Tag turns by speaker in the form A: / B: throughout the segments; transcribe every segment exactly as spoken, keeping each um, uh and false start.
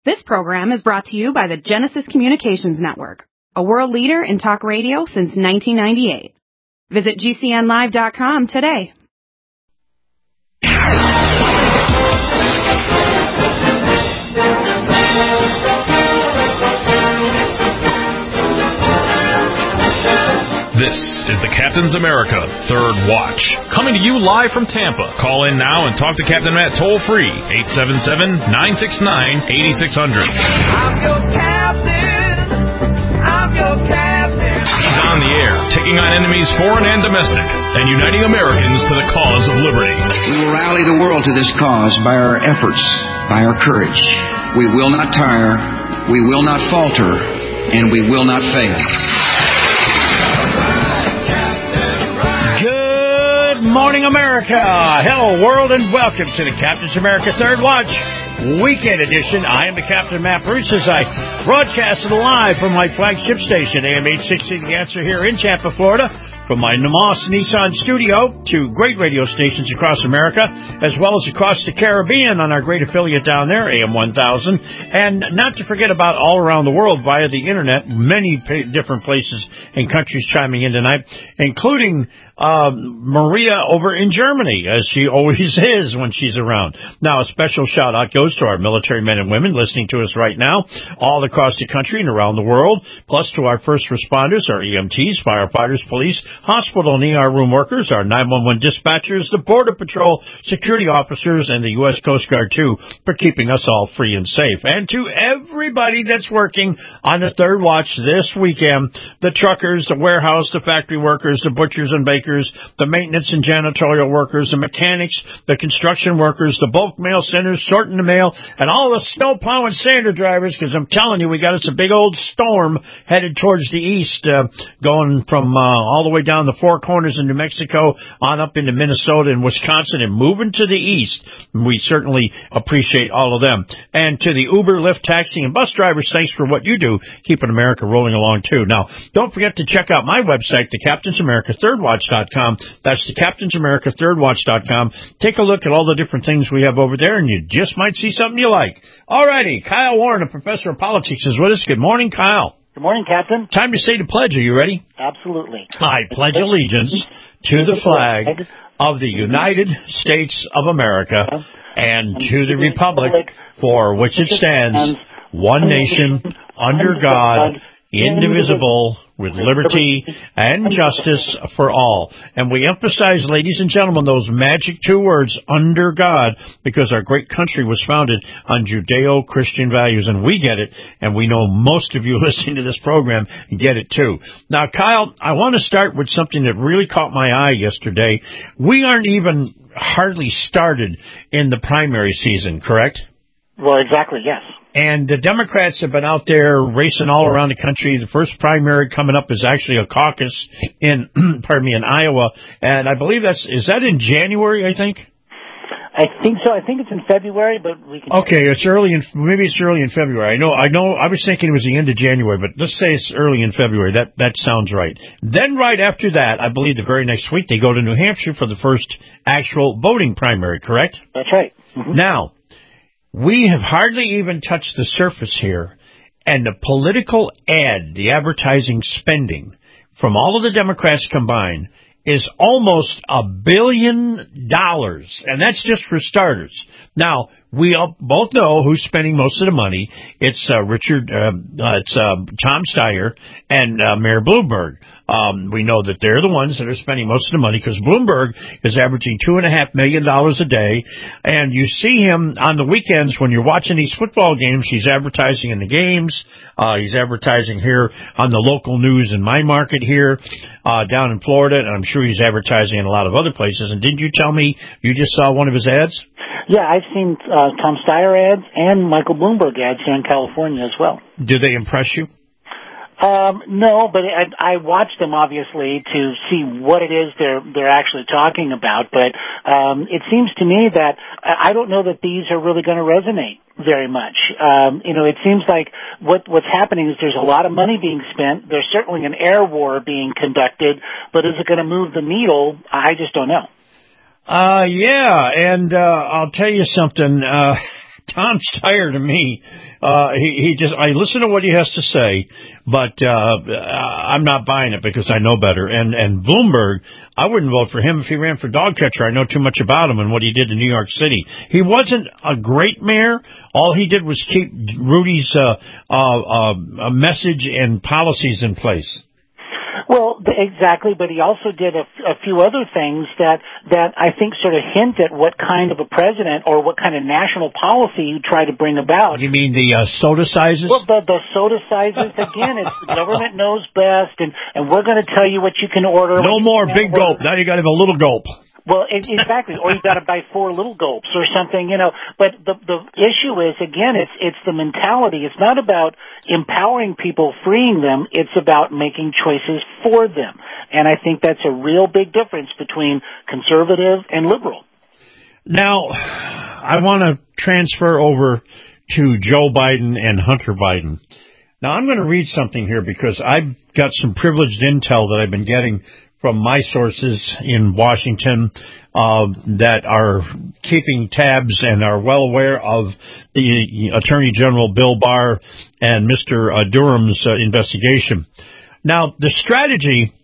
A: This program is brought to you by the Genesis Communications Network, a world leader in talk radio since nineteen ninety-eight. Visit G C N live dot com today.
B: This is the Captain's America Third Watch, coming to you live from Tampa. Call in now and talk to Captain Matt toll-free, eight seven seven, nine six nine, eight six zero zero.
C: I'm your captain. I'm your captain.
B: He's on the air, taking on enemies foreign and domestic, and uniting Americans to the cause of liberty.
D: We will rally the world to this cause by our efforts, by our courage. We will not tire, we will not falter, and we will not fail.
E: Good morning, America. Hello, world, and welcome to the Captain's America Third Watch Weekend Edition. I am the Captain, Matt Bruce, as I broadcast live from my flagship station, A M eight sixty, The Answer, here in Tampa, Florida, from my Namas Nissan studio to great radio stations across America, as well as across the Caribbean on our great affiliate down there, A M one thousand, and not to forget about all around the world via the Internet, many pa- different places and countries chiming in tonight, including uh, Maria over in Germany, as she always is when she's around. Now, a special shout-out goes to our military men and women listening to us right now, all across the country and around the world, plus to our first responders, our E M Ts, firefighters, police, hospital and E R room workers, our nine one one dispatchers, the Border Patrol security officers, and the U S Coast Guard, too, for keeping us all free and safe. And to everybody that's working on the Third Watch this weekend, the truckers, the warehouse, the factory workers, the butchers and bakers, the maintenance and janitorial workers, the mechanics, the construction workers, the bulk mail centers, sorting the mail, and all the snow plow and sander drivers, because I'm telling you, we got us a big old storm headed towards the east, uh, going from uh, all the way down the Four Corners in New Mexico on up into Minnesota and Wisconsin and moving to the east. We certainly appreciate all of them. And to the Uber, Lyft, taxi, and bus drivers, thanks for what you do, keeping America rolling along, too. Now, don't forget to check out my website, the Captain's America Third Watch dot com. That's the Captain's America Third Watch dot com. Take a look at all the different things we have over there, and you just might see something you like. All righty, Kyle Warren, a professor of politics, is with us. Good morning, Kyle.
F: Good morning, Captain.
E: Time to say the pledge. Are you ready?
F: Absolutely.
E: I pledge allegiance to the flag of the United States of America and to the republic for which it stands, one nation, under God, indivisible, with liberty and justice for all. And we emphasize, ladies and gentlemen, those magic two words, under God, because our great country was founded on Judeo-Christian values, and we get it, and we know most of you listening to this program get it too. Now, Kyle, I want to start with something that really caught my eye yesterday. We aren't even hardly started in the primary season, correct?
F: Well, exactly, yes.
E: And the Democrats have been out there racing all around the country. The first primary coming up is actually a caucus in, pardon me, in Iowa. And I believe that's, is that in January, I think?
F: I think so. I think it's in February, but we can...
E: Okay, it's early in, maybe it's early in February. I know, I know, I was thinking it was the end of January, but let's say it's early in February. That, that sounds right. Then right after that, I believe the very next week, they go to New Hampshire for the first actual voting primary, correct?
F: That's right. Mm-hmm.
E: Now, we have hardly even touched the surface here, and the political ad, the advertising spending from all of the Democrats combined is almost a billion dollars, and that's just for starters. Now, we all both know who's spending most of the money. It's uh, Richard, uh, uh, it's uh, Tom Steyer and uh, Mayor Bloomberg. Um, we know that they're the ones that are spending most of the money because Bloomberg is averaging two and a half million dollars a day. And you see him on the weekends when you're watching these football games. He's advertising in the games. Uh, he's advertising here on the local news in my market here, uh, down in Florida. And I'm sure he's advertising in a lot of other places. And didn't you tell me you just saw one of his ads?
F: Yeah, I've seen uh, Tom Steyer ads and Michael Bloomberg ads here in California as well.
E: Do they impress you?
F: Um, no, but I, I watched them obviously to see what it is they're they're actually talking about. But um, it seems to me that I don't know that these are really going to resonate very much. Um, you know, it seems like what what's happening is there's a lot of money being spent. There's certainly an air war being conducted, but is it going to move the needle? I just don't know.
E: Uh, yeah, and uh, I'll tell you something. Uh, Tom Steyer, to me, uh, he, he just, I listen to what he has to say, but, uh, I'm not buying it because I know better. And, and Bloomberg, I wouldn't vote for him if he ran for dog catcher. I know too much about him and what he did in New York City. He wasn't a great mayor. All he did was keep Rudy's, uh, uh, uh, message and policies in place.
F: Well, exactly, but he also did a, a few other things that, that I think sort of hint at what kind of a president or what kind of national policy you try to bring about.
E: You mean the uh, soda sizes?
F: Well, the, the soda sizes, again, it's the government knows best, and, and we're going to tell you what you can order.
E: No more big gulp. Now you got to have a little gulp.
F: Well, it, exactly, or you got to buy four little gulps or something, you know. But the the issue is, again, it's it's the mentality. It's not about empowering people, freeing them. It's about making choices for them, and I think that's a real big difference between conservative and liberal.
E: Now, I want to transfer over to Joe Biden and Hunter Biden. Now, I'm going to read something here because I've got some privileged intel that I've been getting from my sources in Washington uh, that are keeping tabs and are well aware of the Attorney General Bill Barr and Mister Uh, Durham's uh, investigation. Now, the strategy,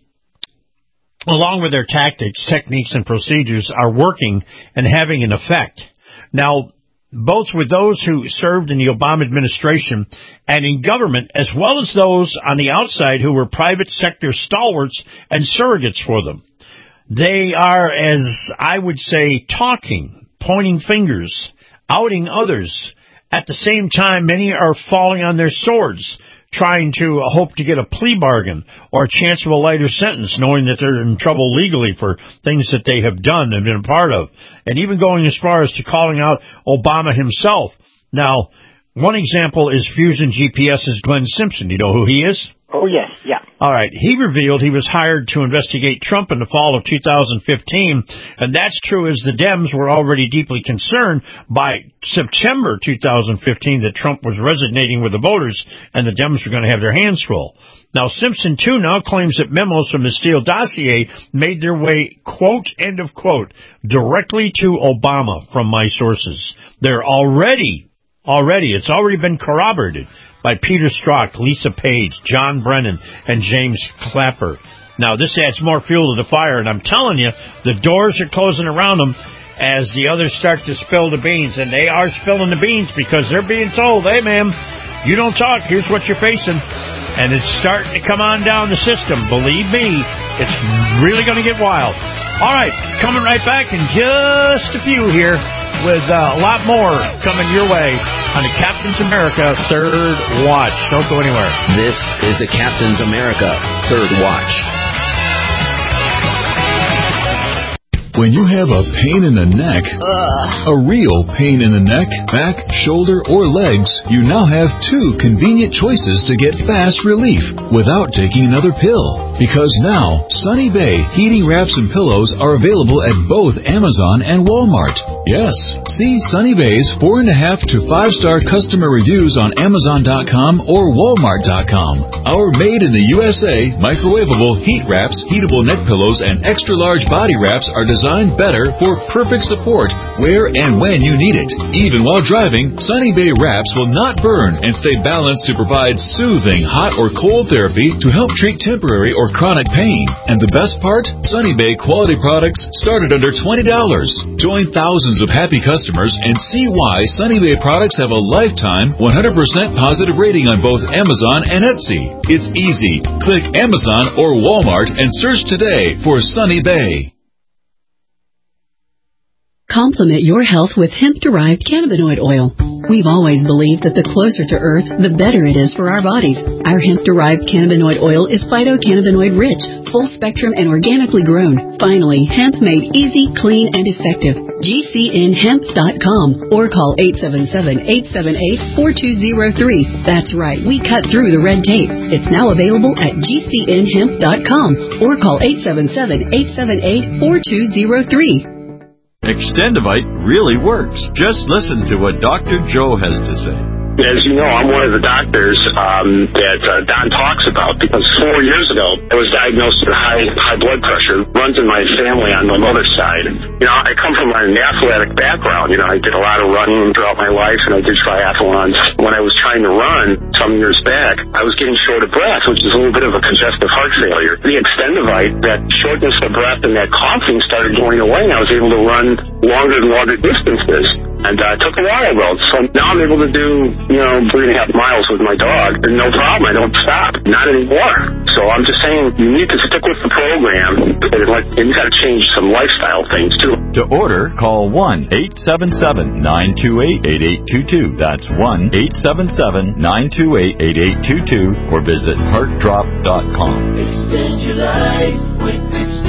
E: along with their tactics, techniques, and procedures, are working and having an effect. Now, both with those who served in the Obama administration and in government, as well as those on the outside who were private sector stalwarts and surrogates for them. They are, as I would say, talking, pointing fingers, outing others. At the same time, many are falling on their swords, trying to uh, hope to get a plea bargain or a chance of a lighter sentence, knowing that they're in trouble legally for things that they have done and been a part of, and even going as far as to calling out Obama himself. Now, one example is Fusion GPS's Glenn Simpson. Do you know who he is?
F: Oh, yes, yeah.
E: All right. He revealed he was hired to investigate Trump in the fall of two thousand fifteen, and that's true as the Dems were already deeply concerned by September two thousand fifteen that Trump was resonating with the voters and the Dems were going to have their hands full. Now, Simpson, too, now claims that memos from the Steele dossier made their way, quote, end of quote, directly to Obama from my sources. They're already, already, it's already been corroborated by Peter Strzok, Lisa Page, John Brennan, and James Clapper. Now, this adds more fuel to the fire, and I'm telling you, the doors are closing around them as the others start to spill the beans, and they are spilling the beans because they're being told, hey, ma'am, you don't talk, here's what you're facing. And it's starting to come on down the system. Believe me, it's really going to get wild. All right, coming right back in just a few here with uh, a lot more coming your way on the Captain's America Third Watch. Don't go anywhere.
G: This is the Captain's America Third Watch.
H: When you have a pain in the neck, Ugh. a real pain in the neck, back, shoulder, or legs, you now have two convenient choices to get fast relief without taking another pill. Because now, Sunny Bay heating wraps and pillows are available at both Amazon and Walmart. Yes, see Sunny Bay's four and a half to five star customer reviews on Amazon dot com or Walmart dot com. Our made in the U S A microwavable heat wraps, heatable neck pillows, and extra large body wraps are designed better for perfect support where and when you need it. Even while driving, Sunny Bay wraps will not burn and stay balanced to provide soothing hot or cold therapy to help treat temporary or chronic pain. And the best part? Sunny Bay quality products start at under twenty dollars. Join thousands of happy customers and see why Sunny Bay products have a lifetime one hundred percent positive rating on both Amazon and Etsy. It's easy. Click Amazon or Walmart and search today for Sunny Bay.
I: Complement your health with hemp-derived cannabinoid oil. We've always believed that the closer to Earth, the better it is for our bodies. Our hemp-derived cannabinoid oil is phytocannabinoid-rich, full-spectrum, and organically grown. Finally, hemp made easy, clean, and effective. G C N hemp dot com or call eight seven seven, eight seven eight, four two zero three. That's right, we cut through the red tape. It's now available at G C N hemp dot com or call eight seven seven, eight seven eight, four two zero three.
J: Extendivite really works. Just listen to what Doctor Joe has to say. as you know, I'm one of the doctors um, that uh, Don talks about, because four years ago I was diagnosed with high high blood pressure. It runs in my family on my mother's side. You know, I come from an athletic background. You know, I did a lot of running throughout my life, and I did triathlons. When I was trying to run some years back, I was getting short of breath, which is a little bit of a congestive heart failure. The Extendivite, that shortness of breath and that coughing started going away, and I was able to run longer and longer distances. And uh, it took a while, though. So now I'm able to do, you know, three and a half miles with my dog. And no problem. I don't stop. Not anymore. So I'm just saying, you need to stick with the program. And, like, and you got to change some lifestyle things, too.
K: To order, call one eight seven seven, nine two eight, eight eight two two. That's one eight seven seven, nine two eight, eight eight two two. Or visit heart drop dot com.
C: Extend your life with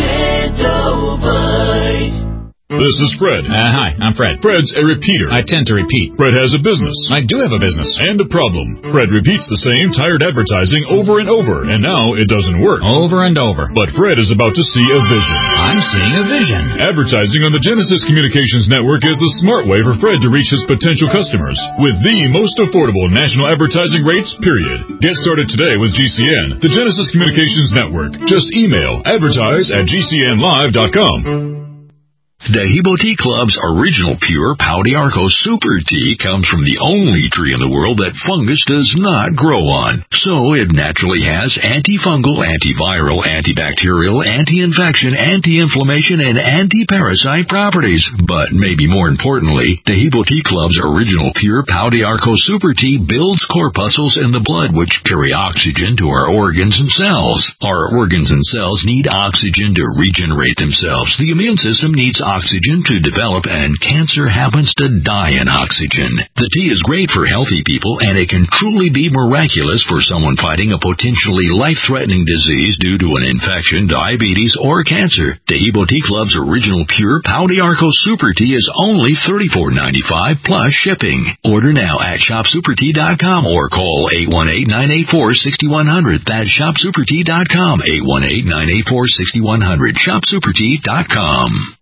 C: Extendovite.
H: This is Fred.
L: Uh, hi, I'm Fred.
H: Fred's a repeater.
L: I tend to repeat.
H: Fred has a business.
L: I do have a business.
H: And a problem. Fred repeats the same tired advertising over and over, and now it doesn't work.
L: Over and over.
H: But Fred is about to see a vision.
L: I'm seeing a vision.
H: Advertising on the Genesis Communications Network is the smart way for Fred to reach his potential customers with the most affordable national advertising rates, period. Get started today with G C N, the Genesis Communications Network. Just email advertise at g c n live dot com.
M: Dehibo Tea Club's original pure Pau d'Arco Super Tea comes from the only tree in the world that fungus does not grow on. So it naturally has antifungal, antiviral, antibacterial, anti-infection, anti-inflammation, and anti-parasite properties. But maybe more importantly, Dehibo Tea Club's original pure Pau d'Arco Super Tea builds corpuscles in the blood which carry oxygen to our organs and cells. Our organs and cells need oxygen to regenerate themselves. The immune system needs oxygen to develop, and cancer happens to die in oxygen. The tea is great for healthy people, and it can truly be miraculous for someone fighting a potentially life-threatening disease due to an infection, diabetes, or cancer. Dehibo Tea Club's original pure Pau d'Arco Super Tea is only thirty-four ninety-five plus shipping. Order now at shop super tea dot com or call eight one eight, nine eight four, six one zero zero. That's shop super tea dot com, eight one eight, nine eight four, six one zero zero, shop super tea dot com.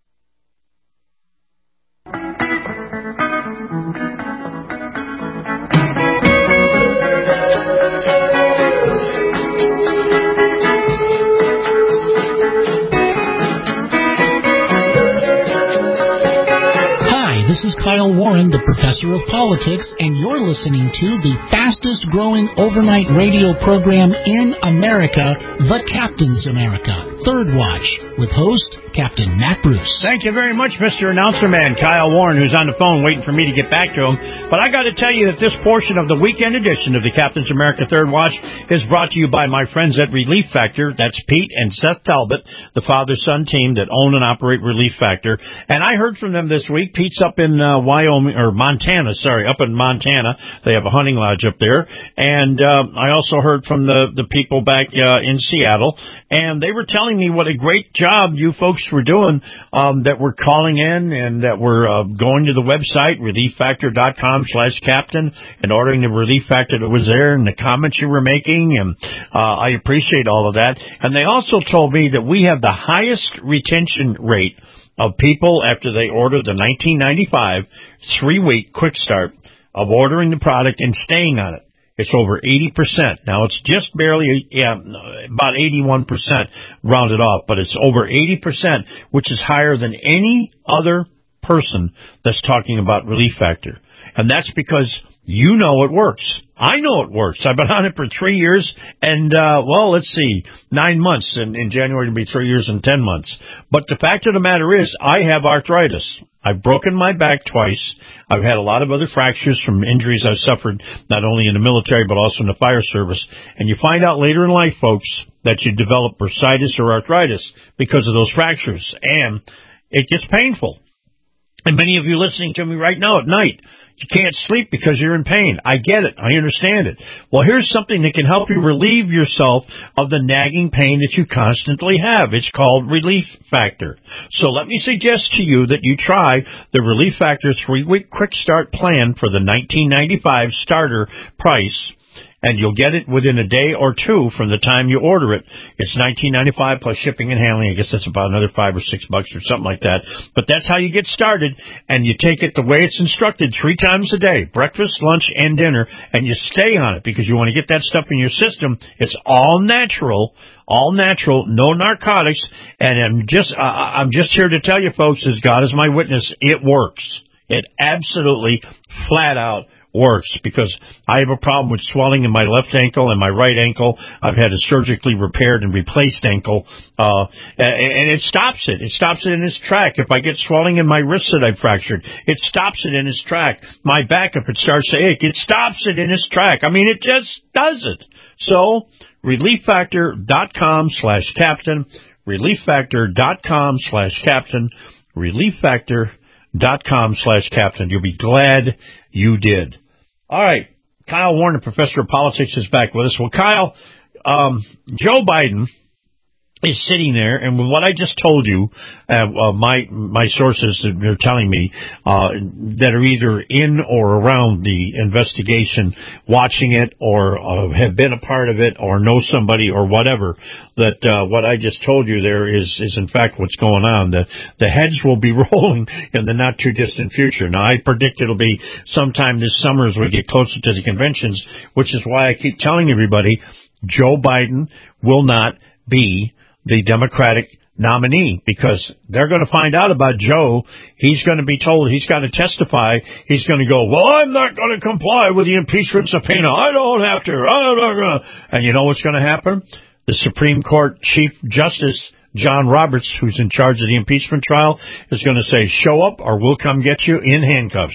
N: This is Kyle Warren, the professor of politics, and you're listening to the fastest growing overnight radio program in America, The Captain's America, Third Watch, with host Captain Matt Bruce.
E: Thank you very much, Mister Announcer Man, Kyle Warren, who's on the phone waiting for me to get back to him. But I got to tell you that this portion of the weekend edition of the Captain's America Third Watch is brought to you by my friends at Relief Factor. That's Pete and Seth Talbot, the father-son team that own and operate Relief Factor. And I heard from them this week. Pete's up in uh, Wyoming, or Montana, sorry, up in Montana. They have a hunting lodge up there. And uh, I also heard from the, the people back uh, in Seattle. And they were telling me what a great job you folks were doing, um, that were calling in and that were uh, going to the website, relief factor dot com slash captain, and ordering the Relief Factor that was there, and the comments you were making. And uh, I appreciate all of that. And they also told me that we have the highest retention rate of people after they order the nineteen ninety-five three-week quick start of ordering the product and staying on it. It's over eighty percent. Now, it's just barely, yeah, about eighty-one percent rounded off, but it's over eighty percent, which is higher than any other person that's talking about Relief Factor. And that's because you know it works. I know it works. I've been on it for three years and, uh, well, let's see, nine months. In, in January it'll be three years and ten months. But the fact of the matter is, I have arthritis. I've broken my back twice. I've had a lot of other fractures from injuries I've suffered, not only in the military, but also in the fire service. And you find out later in life, folks, that you develop bursitis or arthritis because of those fractures. And it gets painful. And many of you listening to me right now at night, you can't sleep because you're in pain. I get it. I understand it. Well, here's something that can help you relieve yourself of the nagging pain that you constantly have. It's called Relief Factor. So let me suggest to you that you try the Relief Factor three-week quick start plan for the nineteen ninety-five starter price. and you'll get it within a day or two from the time you order it. It's nineteen ninety-five plus shipping and handling. I guess that's about another five or six bucks or something like that. But that's how you get started, and you take it the way it's instructed three times a day, breakfast, lunch, and dinner, and you stay on it because you want to get that stuff in your system. It's all natural, all natural, no narcotics, and I'm just, uh, I'm just here to tell you folks, as God is my witness, it works. It absolutely, flat out works, because I have a problem with swelling in my left ankle and my right ankle. I've had a surgically repaired and replaced ankle, uh, and it stops it. It stops it in its track. If I get swelling in my wrist that I fractured, it stops it in its track. My back, if it starts to ache, it stops it in its track. I mean, it just does it. So, relieffactor.com slash captain, relieffactor.com slash captain, relieffactor.com slash captain. You'll be glad you did. All right. Kyle Warner, professor of politics, is back with us. Well, Kyle, um, Joe Biden is sitting there, and with what I just told you, uh, uh, my my sources are telling me uh, that are either in or around the investigation, watching it, or uh, have been a part of it, or know somebody, or whatever, that uh, what I just told you there is is in fact what's going on. The the heads will be rolling in the not too distant future. Now, I predict it'll be sometime this summer as we get closer to the conventions, which is why I keep telling everybody Joe Biden will not be the Democratic nominee, because they're going to find out about Joe. He's going to be told he's got to testify. He's going to go, well, I'm not going to comply with the impeachment subpoena. I don't have to. And you know what's going to happen? The Supreme Court Chief Justice John Roberts, who's in charge of the impeachment trial, is going to say, show up or we'll come get you in handcuffs.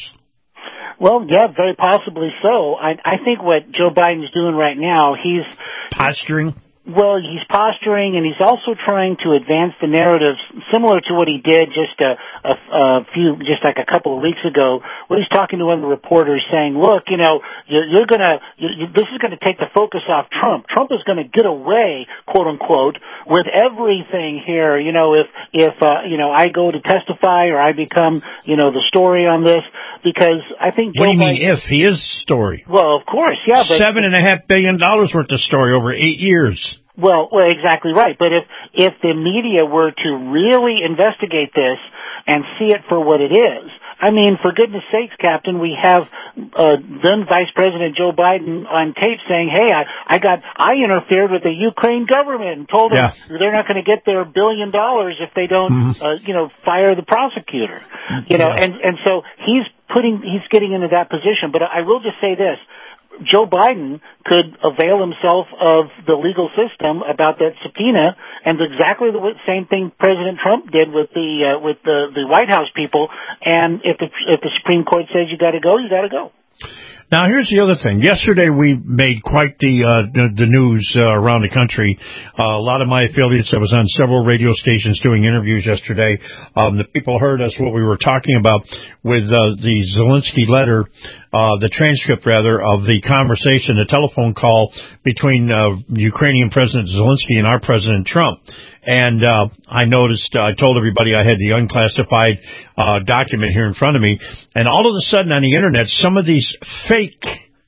F: Well, yeah, very possibly so. I, I think what Joe Biden's doing right now, he's
E: posturing.
F: Well, he's posturing, and he's also trying to advance the narrative similar to what he did just a, a, a few, just like a couple of weeks ago, when he's talking to one of the reporters saying, look, you know, you're, you're gonna, you, this is gonna take the focus off Trump. Trump is gonna get away, quote unquote, with everything here. You know, if, if, uh, you know, I go to testify or I become, you know, the story on this, because I think Joe
E: What do you
F: Biden,
E: mean if? He is story.
F: Well, of course, yeah. But
E: Seven and a half billion dollars worth of story over eight years.
F: Well, well, exactly right. But if if the media were to really investigate this and see it for what it is, I mean, for goodness sakes, Captain, we have uh, then Vice President Joe Biden on tape saying, "Hey, I, I got I interfered with the Ukraine government and told them yeah. they're not going to get their billion dollars if they don't, mm-hmm. uh, you know, fire the prosecutor." You know, yeah. and and so he's putting he's getting into that position. But I will just say this. Joe Biden could avail himself of the legal system about that subpoena, and exactly the same thing President Trump did with the uh, with the, the White House people. And if the if the Supreme Court says you got to go, you got to go.
E: Now, here's the other thing. Yesterday, we made quite the uh, the, the news uh, around the country. Uh, a lot of my affiliates, I was on several radio stations doing interviews yesterday. Um, the people heard us, what we were talking about with uh, the Zelensky letter, uh, the transcript, rather, of the conversation, the telephone call between uh, Ukrainian President Zelensky and our President Trump. And uh I noticed, uh, I told everybody I had the unclassified uh document here in front of me, and all of a sudden on the Internet, some of these fake,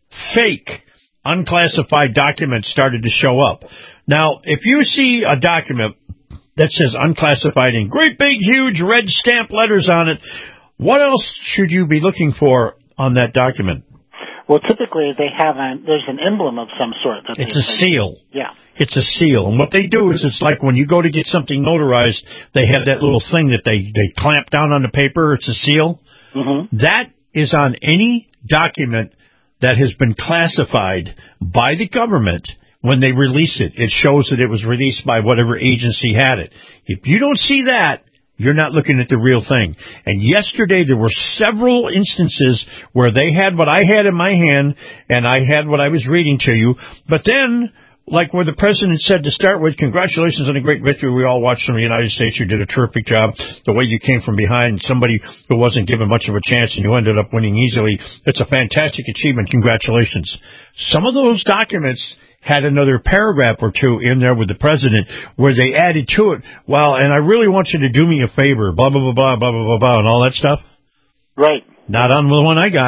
E: fake, unclassified documents started to show up. Now, if you see a document that says unclassified in great big, huge red stamp letters on it, what else should you be looking for on that document?
F: Well, typically they have an, there's an emblem of some sort. That
E: it's a seal.
F: Yeah.
E: It's a seal. And what they do is it's like when you go to get something notarized, they have that little thing that they, they clamp down on the paper. It's a seal.
F: Mm-hmm.
E: That is on any document that has been classified by the government. When they release it, it shows that it was released by whatever agency had it. If you don't see that, you're not looking at the real thing. And yesterday there were several instances where they had what I had in my hand and I had what I was reading to you. But then, like where the president said to start with, congratulations on a great victory. We all watched from the United States. You did a terrific job. The way you came from behind somebody who wasn't given much of a chance and you ended up winning easily. It's a fantastic achievement. Congratulations. Some of those documents had another paragraph or two in there with the president where they added to it, well, and I really want you to do me a favor, blah, blah, blah, blah, blah, blah, blah, blah, and all that stuff.
F: Right.
E: Not on the one I got.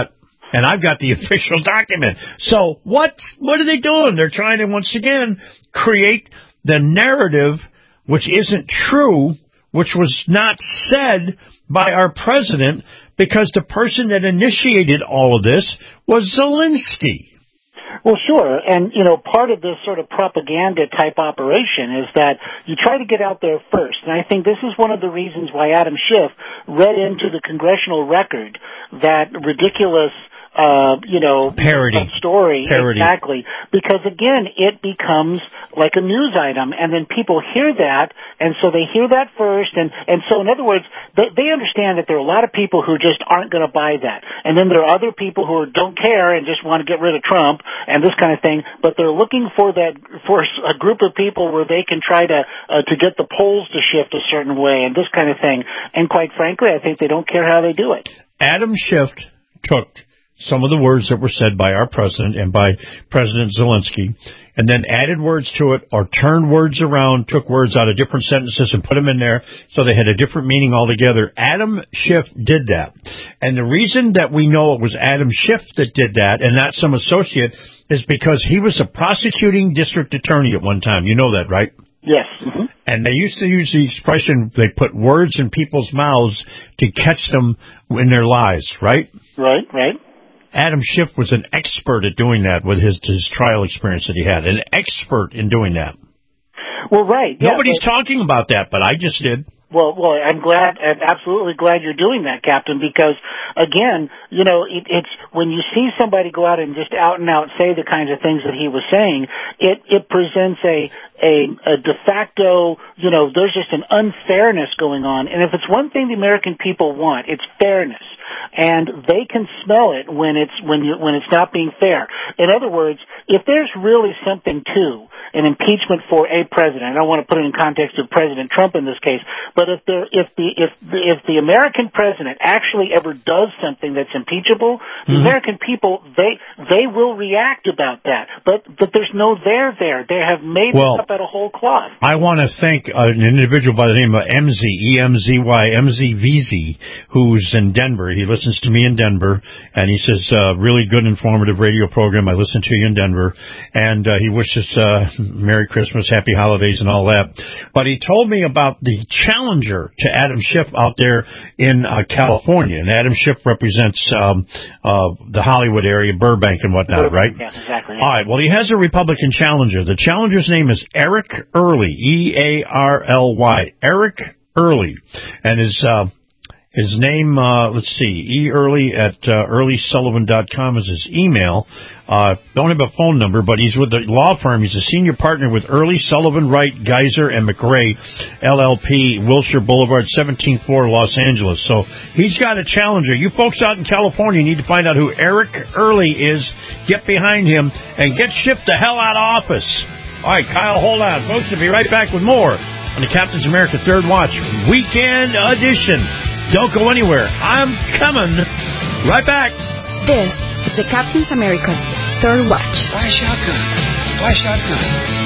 E: And I've got the official document. So what, what are they doing? They're trying to, once again, create the narrative, which isn't true, which was not said by our president, because the person that initiated all of this was Zelensky.
F: Well, sure. And, you know, part of this sort of propaganda type operation is that you try to get out there first. And I think this is one of the reasons why Adam Schiff read into the congressional record that ridiculous Uh, you know,
E: parody
F: story.
E: Parody.
F: Exactly. Because again, it becomes like a news item, and then people hear that, and so they hear that first, and, and so in other words, they, they understand that there are a lot of people who just aren't going to buy that. And then there are other people who don't care and just want to get rid of Trump and this kind of thing, but they're looking for that, for a group of people where they can try to, uh, to get the polls to shift a certain way and this kind of thing. And quite frankly, I think they don't care how they do it.
E: Adam Schiff took some of the words that were said by our president and by President Zelensky, and then added words to it or turned words around, took words out of different sentences and put them in there so they had a different meaning altogether. Adam Schiff did that. And the reason that we know it was Adam Schiff that did that and not some associate is because he was a prosecuting district attorney at one time. You know that, right?
F: Yes. Mm-hmm.
E: And they used to use the expression, they put words in people's mouths to catch them in their lies, right?
F: Right, right.
E: Adam Schiff was an expert at doing that with his, his trial experience that he had. An expert in doing that.
F: Well, right. Yeah,
E: Nobody's
F: but,
E: talking about that, but I just did.
F: Well, well, I'm glad, I'm absolutely glad you're doing that, Captain, because, again, you know, it, it's, when you see somebody go out and just out and out say the kinds of things that he was saying, it, it presents a, a, a de facto, you know, there's just an unfairness going on. And if it's one thing the American people want, it's fairness. And they can smell it when it's, when you, when it's not being fair. In other words, if there's really something to an impeachment for a president, I don't want to put it in context of President Trump in this case, but if there, if the, if the, if the American president actually ever does something that's impeachable, the mm-hmm. American people, they, they will react about that. But, but there's no there there. They have made
E: well,
F: it up out of whole cloth.
E: I want to thank uh, an individual by the name of M Z, E M Z Y, M Z V Z, who's in Denver. He listens to me in Denver, and he says, uh, really good, informative radio program. I listen to you in Denver. And uh, he wishes uh, Merry Christmas, Happy Holidays, and all that. But he told me about the challenger to Adam Schiff out there in uh, California. And Adam Schiff represents um, uh, the Hollywood area, Burbank and whatnot, right?
F: Yeah, exactly.
E: All right. Well, he has a Republican challenger. The challenger's name is Eric Early, E A R L Y, Eric Early. And his... Uh, His name, uh, let's see, E. Early at uh, early sullivan dot com is his email. Uh, don't have a phone number, but he's with the law firm. He's a senior partner with Early, Sullivan, Wright, Geiser, and McRae, L L P, Wilshire Boulevard, seventeen four, Los Angeles. So he's got a challenger. You folks out in California need to find out who Eric Early is. Get behind him and get Schiff the hell out of office. All right, Kyle, hold on. Folks, we'll be right back with more on the Captain's America Third Watch Weekend Edition. Don't go anywhere. I'm coming. Right back.
A: This is the Captain's America Third Watch.
D: Buy a shotgun. Buy a shotgun.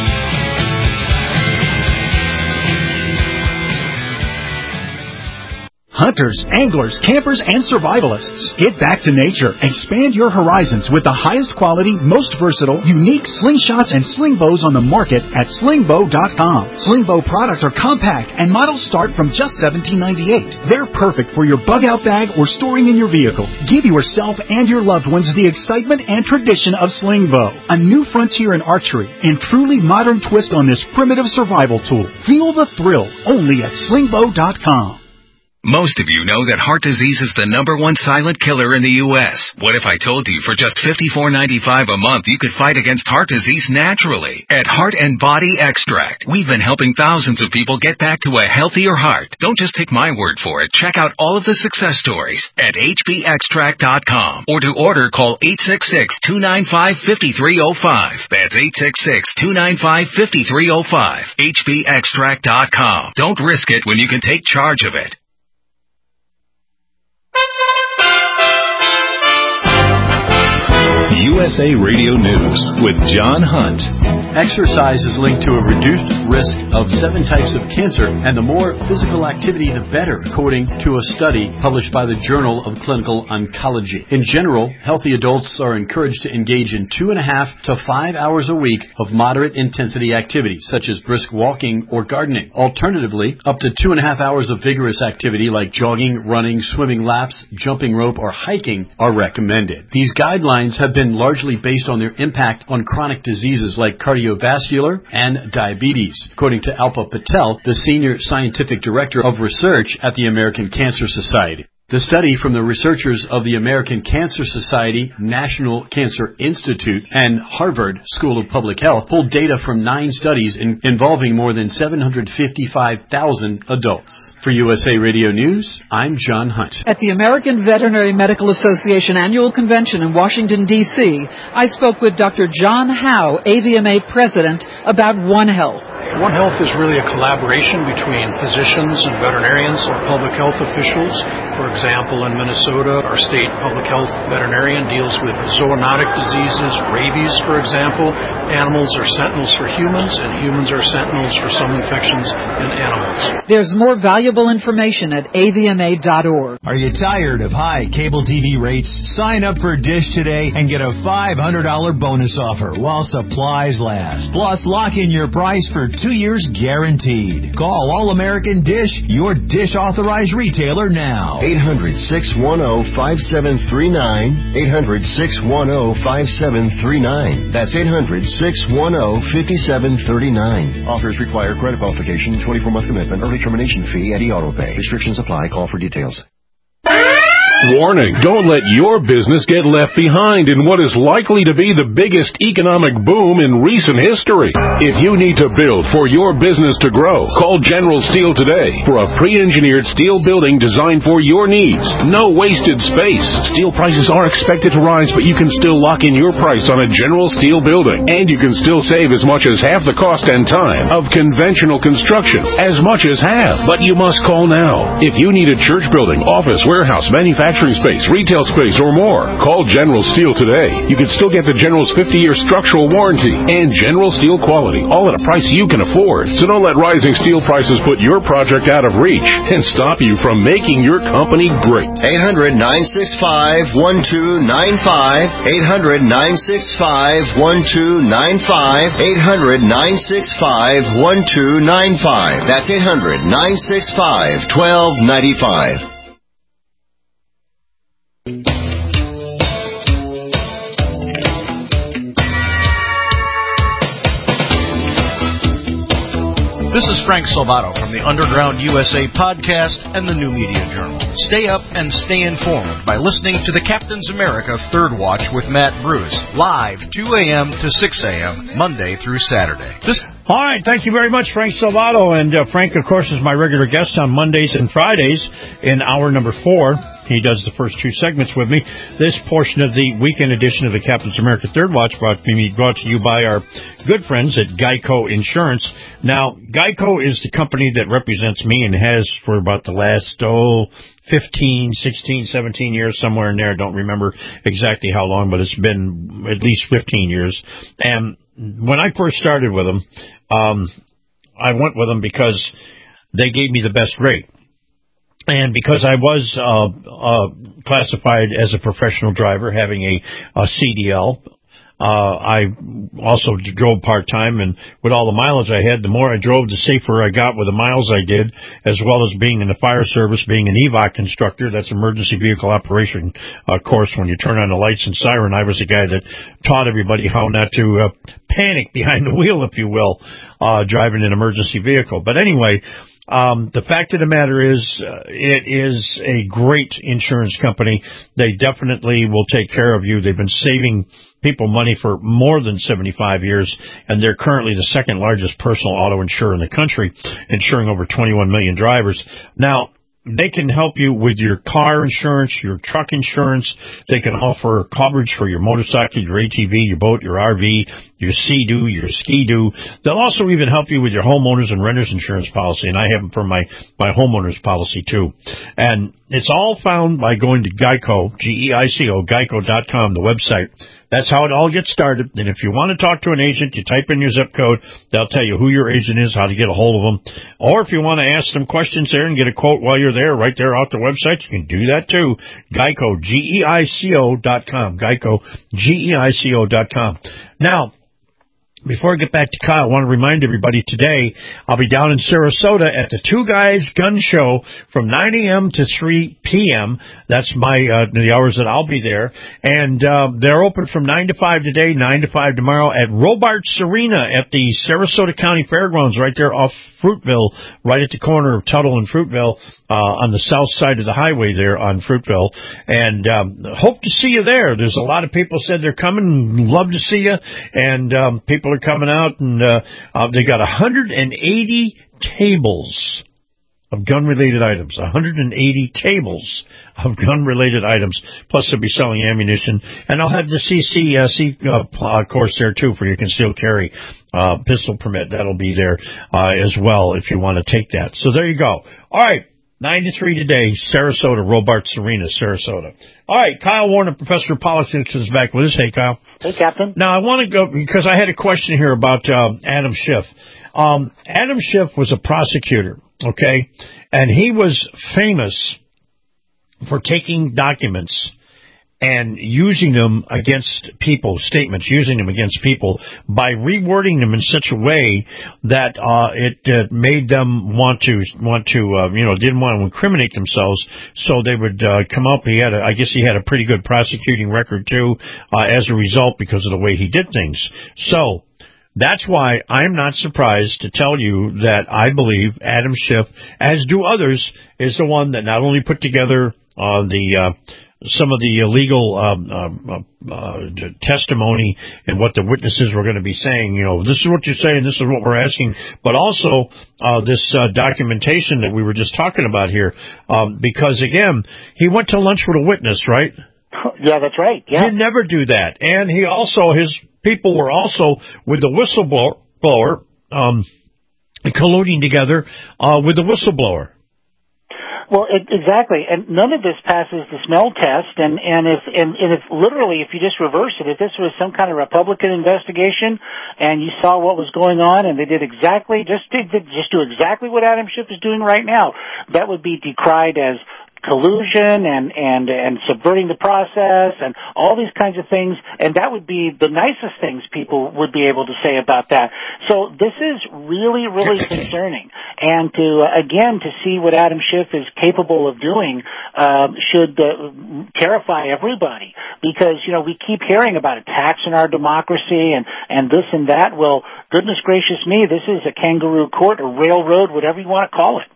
O: Hunters, anglers, campers, and survivalists. Get back to nature. Expand your horizons with the highest quality, most versatile, unique slingshots and sling bows on the market at sling bow dot com. Sling bow products are compact and models start from just seventeen ninety-eight. They're perfect for your bug-out bag or storing in your vehicle. Give yourself and your loved ones the excitement and tradition of sling bow. A new frontier in archery and truly modern twist on this primitive survival tool. Feel the thrill only at sling bow dot com.
P: Most of you know that heart disease is the number one silent killer in the U S What if I told you for just fifty-four ninety-five a month you could fight against heart disease naturally? At Heart and Body Extract, we've been helping thousands of people get back to a healthier heart. Don't just take my word for it. Check out all of the success stories at H B extract dot com. Or to order, call eight six six, two nine five, five three zero five. That's eight six six, two nine five, five three zero five. H B extract dot com. Don't risk it when you can take charge of it.
H: U S A Radio News with John Hunt.
Q: Exercise is linked to a reduced risk of seven types of cancer, and the more physical activity, the better, according to a study published by the Journal of Clinical Oncology. In general, healthy adults are encouraged to engage in two and a half to five hours a week of moderate intensity activity, such as brisk walking or gardening. Alternatively, up to two and a half hours of vigorous activity like jogging, running, swimming laps, jumping rope, or hiking are recommended. These guidelines have been largely based on their impact on chronic diseases like cardiovascular and diabetes, according to Alpa Patel, the Senior Scientific Director of Research at the American Cancer Society. The study from the researchers of the American Cancer Society, National Cancer Institute, and Harvard School of Public Health pulled data from nine studies in, involving more than seven hundred fifty-five thousand adults. For U S A Radio News, I'm John Hunt.
R: At the American Veterinary Medical Association Annual Convention in Washington, D C, I spoke with Doctor John Howe, A V M A President, about One Health.
S: One Health is really a collaboration between physicians and veterinarians or public health officials. For example, in Minnesota, our state public health veterinarian deals with zoonotic diseases, rabies, for example. Animals are sentinels for humans, and humans are sentinels for some infections in animals.
R: There's more valuable information at A V M A dot org.
T: Are you tired of high cable T V rates? Sign up for Dish today and get a five hundred dollars bonus offer while supplies last. Plus, lock in your price for two years guaranteed. Call All-American Dish, your Dish authorized retailer now.
U: eight hundred, six one zero, five seven three nine. eight hundred, six one zero, five seven three nine. That's eight hundred, six one zero, five seven three nine. Offers require credit qualification, twenty-four month commitment, early termination fee, and e-auto pay. Restrictions apply. Call for details.
V: Warning, don't let your business get left behind in what is likely to be the biggest economic boom in recent history. If you need to build for your business to grow, call General Steel today for a pre-engineered steel building designed for your needs. No wasted space. Steel prices are expected to rise, but you can still lock in your price on a General Steel building. And you can still save as much as half the cost and time of conventional construction. As much as half. But you must call now. If you need a church building, office, warehouse, manufacturing space, retail space, or more, call General Steel today. You can still get the General's fifty-year structural warranty and General Steel quality, all at a price you can afford. So don't let rising steel prices put your project out of reach and stop you from making your company great.
U: eight hundred, nine six five, one two nine five. eight hundred, nine six five, one two nine five. eight hundred, nine six five, one two nine five. That's eight hundred, nine six five, one two nine five.
W: This is Frank Salvato from the Underground U S A podcast and the New Media Journal. Stay up and stay informed by listening to the Captain's America Third Watch with Matt Bruce, live two a.m. to six a.m. Monday through Saturday. This
E: All right, thank you very much, Frank Salvato. And uh, Frank, of course, is my regular guest on Mondays and Fridays in hour number four. He does the first two segments with me. This portion of the weekend edition of the Captain's America Third Watch brought to, me, brought to you by our good friends at Geico Insurance. Now, Geico is the company that represents me and has for about the last, oh, fifteen, sixteen, seventeen years, somewhere in there. I don't remember exactly how long, but it's been at least fifteen years. And when I first started with them, um, I went with them because they gave me the best rate. And because I was uh, uh, classified as a professional driver, having a, a C D L, uh, I also drove part-time, and with all the mileage I had, the more I drove, the safer I got with the miles I did, as well as being in the fire service, being an E V O C instructor. That's emergency vehicle operation uh, course. When you turn on the lights and siren, I was the guy that taught everybody how not to uh, panic behind the wheel, if you will, uh, driving an emergency vehicle. But anyway, Um, the fact of the matter is, uh, it is a great insurance company. They definitely will take care of you. They've been saving people money for more than seventy-five years, and they're currently the second largest personal auto insurer in the country, insuring over twenty-one million drivers. Now, they can help you with your car insurance, your truck insurance. They can offer coverage for your motorcycle, your A T V, your boat, your R V, your Sea-Doo, your Ski-Doo. They'll also even help you with your homeowners and renters insurance policy, and I have them for my, my homeowners policy too. And it's all found by going to Geico, G E I C O, geico dot com, the website. That's how it all gets started. And if you want to talk to an agent, you type in your zip code. They'll tell you who your agent is, how to get a hold of them. Or if you want to ask them questions there and get a quote while you're there, right there off the website, you can do that too. Geico, G E I C O dot com. Geico, G E I C O dot com. Now, before I get back to Kyle, I want to remind everybody today I'll be down in Sarasota at the Two Guys Gun Show from nine a.m. to three p.m. That's my uh, the hours that I'll be there. And uh, they're open from nine to five today, nine to five tomorrow at Robarts Arena at the Sarasota County Fairgrounds right there off Fruitville, right at the corner of Tuttle and Fruitville. Uh, on the south side of the highway there on Fruitville. And um, hope to see you there. There's a lot of people said they're coming, love to see you. And um, people are coming out, and uh, uh, they got one hundred eighty tables of gun-related items. one hundred eighty tables of gun-related items. Plus, they'll be selling ammunition. And I'll have the C C uh, C uh, course there, too, for your concealed carry uh, pistol permit. That'll be there uh, as well if you want to take that. So there you go. All right. nine to three today, Sarasota, Robarts Arena, Sarasota. All right, Kyle Warner, Professor of Politics, is back with us. Hey, Kyle.
F: Hey, Captain.
E: Now, I want to go, because I had a question here about uh, Adam Schiff. Um, Adam Schiff was a prosecutor, okay, and he was famous for taking documents and using them against people, statements, using them against people by rewording them in such a way that uh, it uh, made them want to, want to, uh, you know, didn't want to incriminate themselves, so they would uh, come up. He had, a, I guess he had a pretty good prosecuting record, too, uh, as a result, because of the way he did things. So that's why I'm not surprised to tell you that I believe Adam Schiff, as do others, is the one that not only put together uh, the uh, some of the illegal um, uh, uh, testimony and what the witnesses were going to be saying. You know, this is what you're saying, this is what we're asking, but also uh, this uh, documentation that we were just talking about here, um, because, again, he went to lunch with a witness, right?
F: Yeah, that's right. Yeah.
E: You never do that. And he also, his people were also with the whistleblower, um, colluding together uh, with the whistleblower.
F: Well, it, exactly, and none of this passes the smell test. And and if and, and if literally, if you just reverse it, if this was some kind of Republican investigation, and you saw what was going on, and they did exactly just did just do exactly what Adam Schiff is doing right now, that would be decried as collusion and and and subverting the process and all these kinds of things, and that would be the nicest things people would be able to say about that. So this is really, really concerning, and to uh, again to see what Adam Schiff is capable of doing uh, should uh, terrify everybody, because you know we keep hearing about attacks on our democracy and and this and that. Well, goodness gracious me, this is a kangaroo court, a railroad, whatever you want to call it.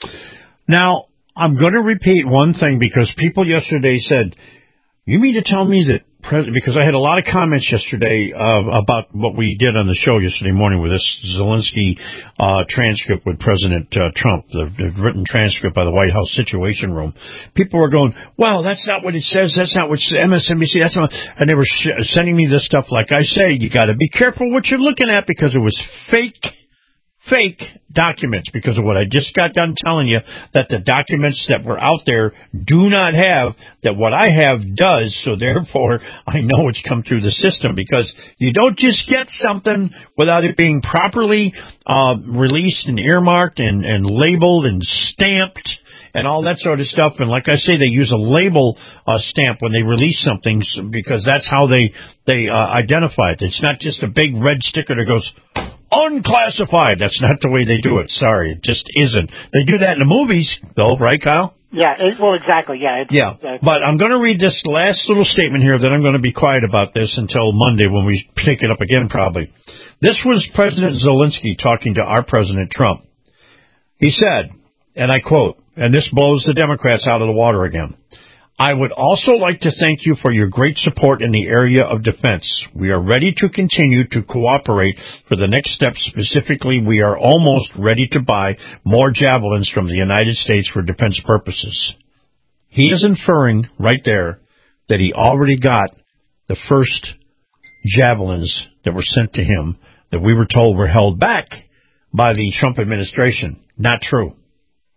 E: Now, I'm going to repeat one thing, because people yesterday said, you mean to tell me that, pres-, because I had a lot of comments yesterday uh, about what we did on the show yesterday morning with this Zelensky uh, transcript with President uh, Trump, the, the written transcript by the White House Situation Room. People were going, well, that's not what it says, that's not what M S N B C, that's not, and they were sh- sending me this stuff. Like I say, you got to be careful what you're looking at, because it was fake fake documents, because of what I just got done telling you, that the documents that were out there do not have, that what I have does, so therefore I know it's come through the system, because you don't just get something without it being properly uh, released and earmarked and, and labeled and stamped and all that sort of stuff. And like I say, they use a label uh, stamp when they release something, because that's how they, they uh, identify it. It's not just a big red sticker that goes unclassified. That's not the way they do it. Sorry, it just isn't. They do that in the movies, though, right, Kyle?
F: Yeah, it, well, exactly, yeah. It's,
E: yeah, uh, but I'm going to read this last little statement here, that I'm going to be quiet about this until Monday when we pick it up again, probably. This was President Zelensky talking to our President Trump. He said, and I quote, and this blows the Democrats out of the water again, I would also like to thank you for your great support in the area of defense. We are ready to continue to cooperate for the next step. Specifically, we are almost ready to buy more javelins from the United States for defense purposes. He is inferring right there that he already got the first javelins that were sent to him that we were told were held back by the Trump administration. Not true.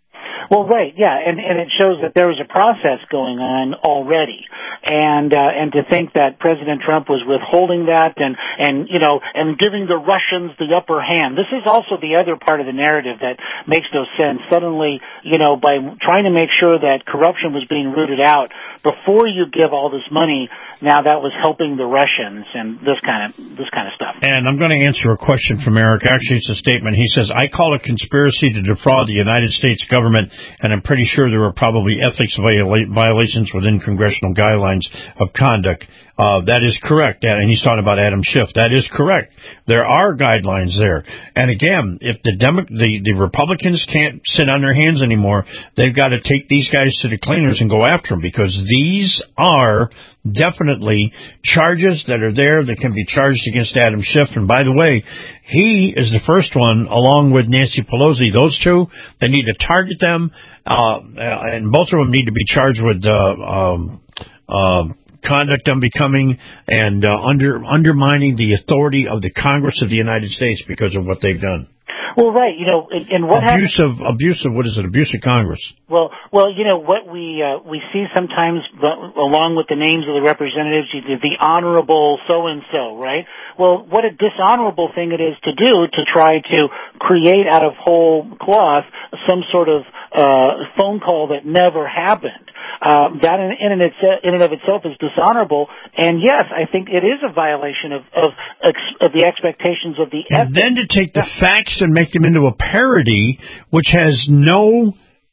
F: Well, right, yeah, and, and it shows that there was a process going on already, and uh, and to think that President Trump was withholding that and, and, you know, and giving the Russians the upper hand. This is also the other part of the narrative that makes no sense. Suddenly, you know, by trying to make sure that corruption was being rooted out, before you give all this money, now that was helping the Russians and this kind of this kind of stuff.
E: And I'm going to answer a question from Eric. Actually, it's a statement. He says, I call it conspiracy to defraud the United States government, and I'm pretty sure there are probably ethics viola- violations within congressional guidelines of conduct. Uh, that is correct. And he's talking about Adam Schiff. That is correct. There are guidelines there. And again, if the Demo- the, the Republicans can't sit on their hands anymore, they've got to take these guys to the cleaners and go after them, because these are definitely charges that are there that can be charged against Adam Schiff. And by the way, he is the first one, along with Nancy Pelosi. Those two, they need to target them, uh, and both of them need to be charged with uh, um, uh, conduct unbecoming and uh, under undermining the authority of the Congress of the United States because of what they've done.
F: Well, right, you know, and, and what
E: abuse
F: happens,
E: of abuse of what is it? Abuse of Congress.
F: Well, well, you know what we uh, we see sometimes, but along with the names of the representatives, you do the honorable so and so, right? Well, what a dishonorable thing it is to do to try to create out of whole cloth some sort of uh, phone call that never happened. Uh, that in, in, and it's, in and of itself is dishonorable, and yes, I think it is a violation of of, of the expectations of the.
E: And ethics. Then to take the yeah. facts and make them into a parody, which has no.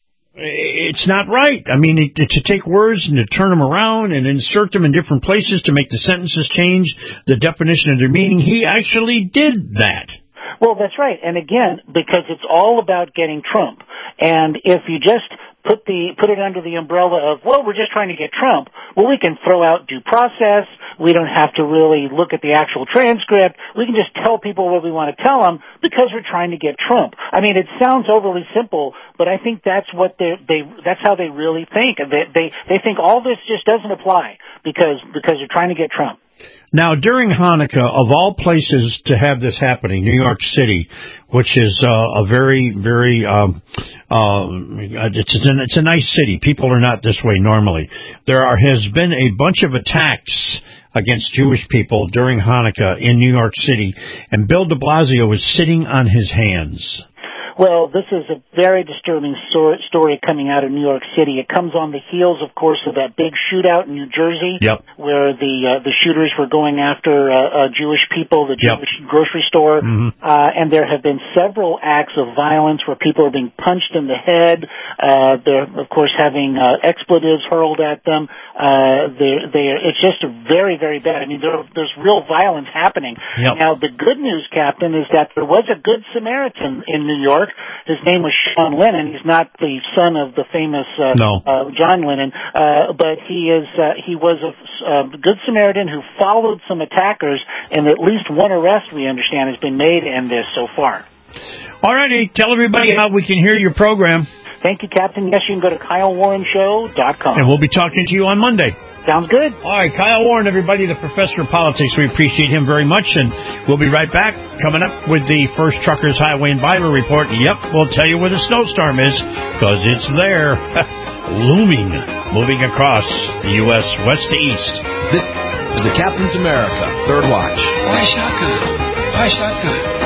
E: It's not right. I mean, it, to take words and to turn them around and insert them in different places to make the sentences change the definition of their meaning. He actually did that.
F: Well, that's right. And again, because it's all about getting Trump. And if you just put the put it under the umbrella of, well, we're just trying to get Trump, well, we can throw out due process. We don't have to really look at the actual transcript. We can just tell people what we want to tell them because we're trying to get Trump. I mean, it sounds overly simple, but I think that's what they they that's how they really think. They they they think all this just doesn't apply because because they're trying to get Trump.
E: Now, during Hanukkah, of all places to have this happening, New York City, which is uh, a very, very, um, uh, it's, a, it's a nice city. People are not this way normally. There are, has been a bunch of attacks against Jewish people during Hanukkah in New York City, and Bill de Blasio is sitting on his hands.
F: Well, this is a very disturbing story coming out of New York City. It comes on the heels, of course, of that big shootout in New Jersey,
E: yep.
F: where the uh, the shooters were going after uh, uh, Jewish people, the Jewish
E: yep.
F: grocery store,
E: mm-hmm.
F: uh, and there have been several acts of violence where people are being punched in the head. Uh, they're, of course, having uh, expletives hurled at them. Uh, they're, they're, it's just very, very bad. I mean, there, there's real violence happening.
E: Yep.
F: Now, the good news, Captain, is that there was a Good Samaritan in New York. His name was Sean Lennon. He's not the son of the famous uh,
E: no.
F: uh, John Lennon, uh, but he is. Uh, he was a uh, Good Samaritan who followed some attackers, and at least one arrest, we understand, has been made in this so far.
E: All righty, tell everybody how we can hear your program.
F: Thank you, Captain. Yes, you can go to Kyle Warren Show dot com.
E: And we'll be talking to you on Monday.
F: Sounds good.
E: All right, Kyle Warren, everybody, the professor of politics. We appreciate him very much, and we'll be right back coming up with the first Truckers Highway and Bible Report. Yep, we'll tell you where the snowstorm is, because it's there, looming, moving across the U S west to east.
B: This is the Captain's America Third Watch.
G: Why shotgun? Why shotgun?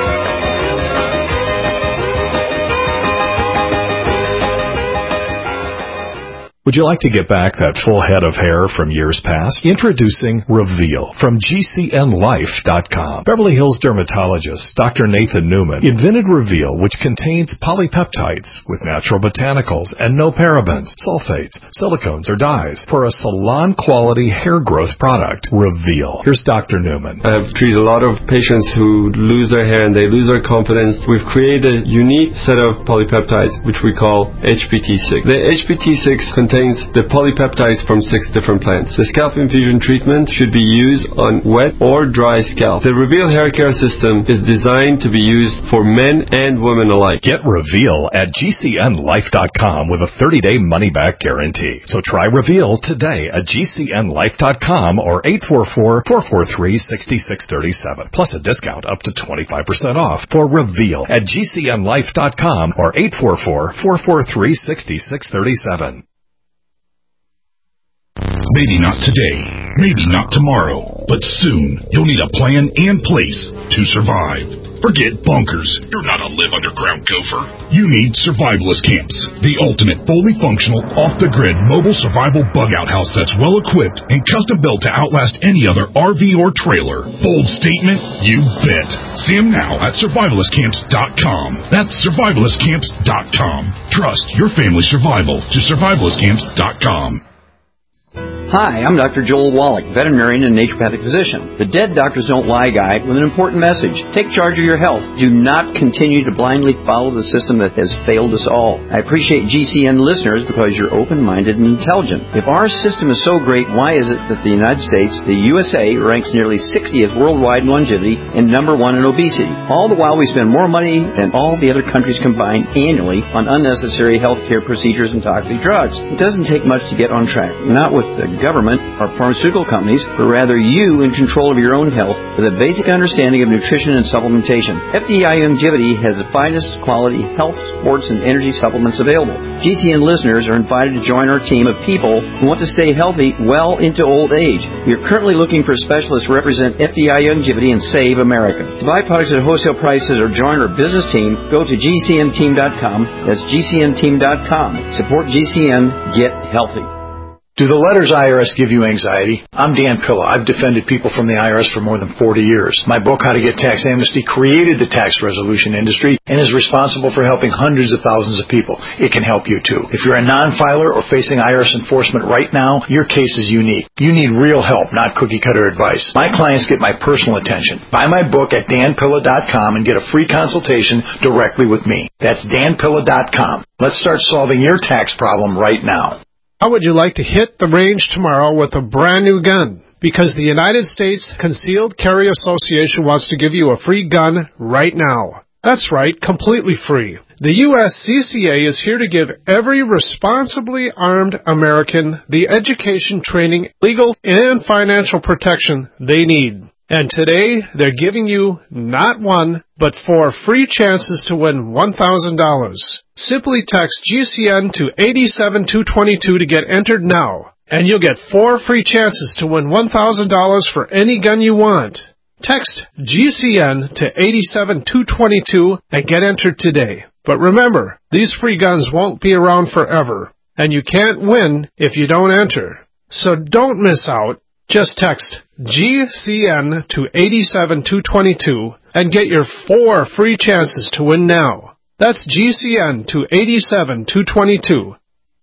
L: Would you like to get back that full head of hair from years past? Introducing Reveal from G C N Life dot com. Beverly Hills dermatologist Doctor Nathan Newman invented Reveal, which contains polypeptides with natural botanicals and no parabens, sulfates, silicones, or dyes for a salon-quality hair growth product. Reveal. Here's Doctor Newman.
I: I have treated a lot of patients who lose their hair and they lose their confidence. We've created a unique set of polypeptides, which we call H P T six. The H P T six contains contains the polypeptides from six different plants. The scalp infusion treatment should be used on wet or dry scalp. The Reveal hair care system is designed to be used for men and women alike.
L: Get Reveal at G C N life dot com with a thirty-day money-back guarantee. So try Reveal today at G C N life dot com or eight four four, four four three, six six three seven. Plus a discount up to twenty-five percent off for Reveal at G C N life dot com or eight four four, four four three, six six three seven.
C: Maybe not today, maybe not tomorrow, but soon you'll need a plan and place to survive. Forget bunkers. You're not a live underground gopher. You need survivalist camps, the ultimate fully functional, off-the-grid mobile survival bug-out house that's well-equipped and custom-built to outlast any other R V or trailer. Bold statement? You bet. See them now at survivalist camps dot com. That's survivalist camps dot com. Trust your family's survival to survivalist camps dot com.
J: Hi, I'm Doctor Joel Wallach, veterinarian and naturopathic physician. The Dead Doctors Don't Lie guy with an important message. Take charge of your health. Do not continue to blindly follow the system that has failed us all. I appreciate G C N listeners because you're open-minded and intelligent. If our system is so great, why is it that the United States, the U S A, ranks nearly sixtieth worldwide in longevity and number one in obesity? All the while we spend more money than all the other countries combined annually on unnecessary healthcare procedures and toxic drugs. It doesn't take much to get on track. Not with the government or pharmaceutical companies, but rather you in control of your own health with a basic understanding of nutrition and supplementation. F D I Longevity has the finest quality health, sports, and energy supplements available. G C N listeners are invited to join our team of people who want to stay healthy well into old age. We are currently looking for specialists to represent F D I Longevity and Save America. To buy products at wholesale prices or join our business team, go to G C N team dot com. That's G C N team dot com. Support G C N. Get healthy.
K: Do the letters I R S give you anxiety? I'm Dan Pilla. I've defended people from the I R S for more than forty years. My book, How to Get Tax Amnesty, created the tax resolution industry and is responsible for helping hundreds of thousands of people. It can help you too. If you're a non-filer or facing I R S enforcement right now, your case is unique. You need real help, not cookie-cutter advice. My clients get my personal attention. Buy my book at Dan Pilla dot com and get a free consultation directly with me. That's Dan Pilla dot com. Let's start solving your tax problem right now.
X: How would you like to hit the range tomorrow with a brand new gun? Because the United States Concealed Carry Association wants to give you a free gun right now. That's right, completely free. The U S C C A is here to give every responsibly armed American the education, training, legal, and financial protection they need. And today, they're giving you not one, but four free chances to win one thousand dollars. Simply text G C N to eight seven two two two to get entered now, and you'll get four free chances to win one thousand dollars for any gun you want. Text G C N to eight seven two two two and get entered today. But remember, these free guns won't be around forever, and you can't win if you don't enter. So don't miss out. Just text G C N to eight seven two two two and get your four free chances to win now. That's G C N to eight seven two two two.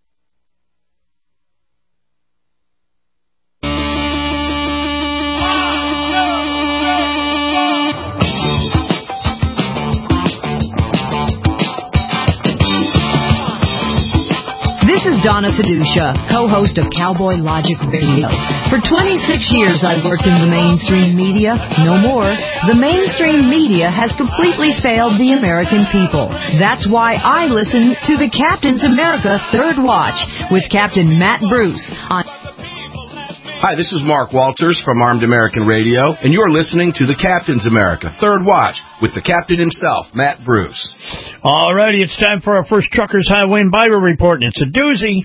Y: This is Donna Fiducia, co-host of Cowboy Logic Radio. For twenty-six years I've worked in the mainstream media. No more. The mainstream media has completely failed the American people. That's why I listen to the Captain's America Third Watch with Captain Matt Bruce on...
B: Hi, this is Mark Walters from Armed American Radio, and you're listening to the Captain's America Third Watch with the captain himself, Matt Bruce.
E: All righty, it's time for our first Truckers Highway and Byway Report, and it's a doozy.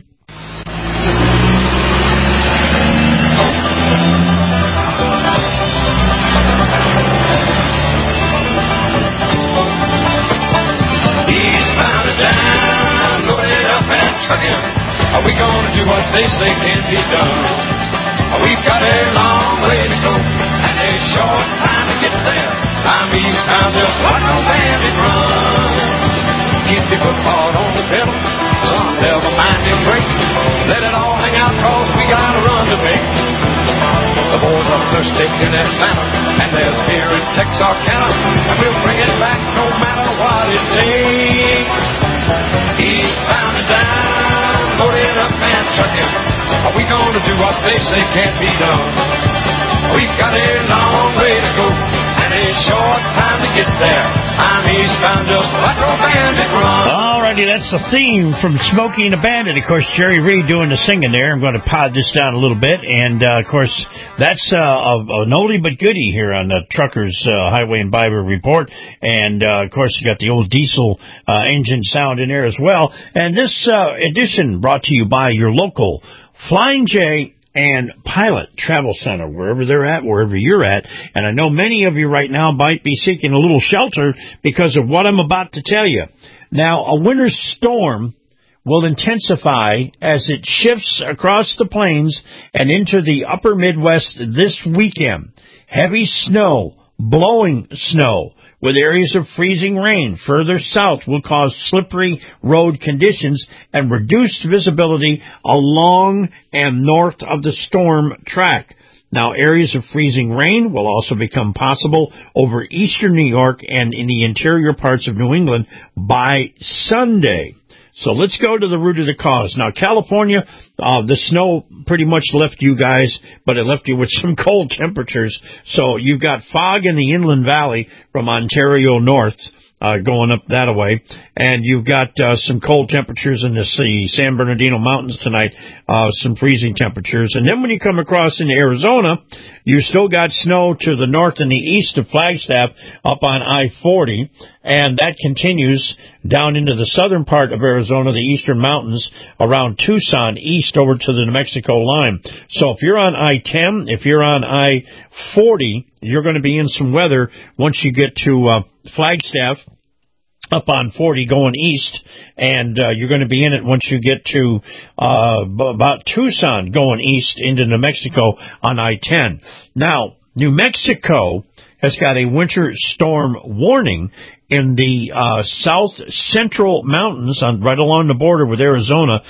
Z: Eastbound and down, loaded up and trucking. Are we going to do what they say can be done? We've got a long way to go and a short time to get there. I'm eastbound, just like no bandit run. Keep your foot hard on the pedal, some never mind your brakes. Let it all hang out, cause we got a run to make. The boys are thirsty in Atlanta, and there's beer in Texarkana, and we'll bring it back no matter what it takes. Eastbound and down, loaded up and they say can't be done. We've got a long way to go and a short time to get there. I'm eastbound just like a bandit run.
E: Alrighty, that's the theme from Smokey and the Bandit. Of course, Jerry Reed doing the singing there. I'm going to pod this down a little bit. And, uh, of course, that's uh, a, an oldie but goodie here on the Truckers uh, Highway and Byway Report. And, uh, of course, you got the old diesel uh, engine sound in there as well. And this uh, edition brought to you by your local Flying J and Pilot Travel Center, wherever they're at, wherever you're at. And I know many of you right now might be seeking a little shelter because of what I'm about to tell you. Now, a winter storm will intensify as it shifts across the plains and into the upper Midwest this weekend. Heavy snow, blowing snow, with areas of freezing rain further south will cause slippery road conditions and reduced visibility along and north of the storm track. Now, areas of freezing rain will also become possible over eastern New York and in the interior parts of New England by Sunday. So let's go to the root of the cause. Now, California, uh, the snow pretty much left you guys, but it left you with some cold temperatures. So you've got fog in the Inland Valley from Ontario north, uh, going up that way. And you've got uh, some cold temperatures in the sea, San Bernardino Mountains tonight, uh, some freezing temperatures. And then when you come across into Arizona, you still got snow to the north and the east of Flagstaff up on I forty, and that continues down into the southern part of Arizona, the eastern mountains, around Tucson, east over to the New Mexico line. So if you're on I ten, if you're on I forty, you're going to be in some weather once you get to uh, Flagstaff, up on forty going east, and uh, you're going to be in it once you get to uh, b- about Tucson going east into New Mexico on I ten. Now, New Mexico has got a winter storm warning in the uh, south central mountains, on right along the border with Arizona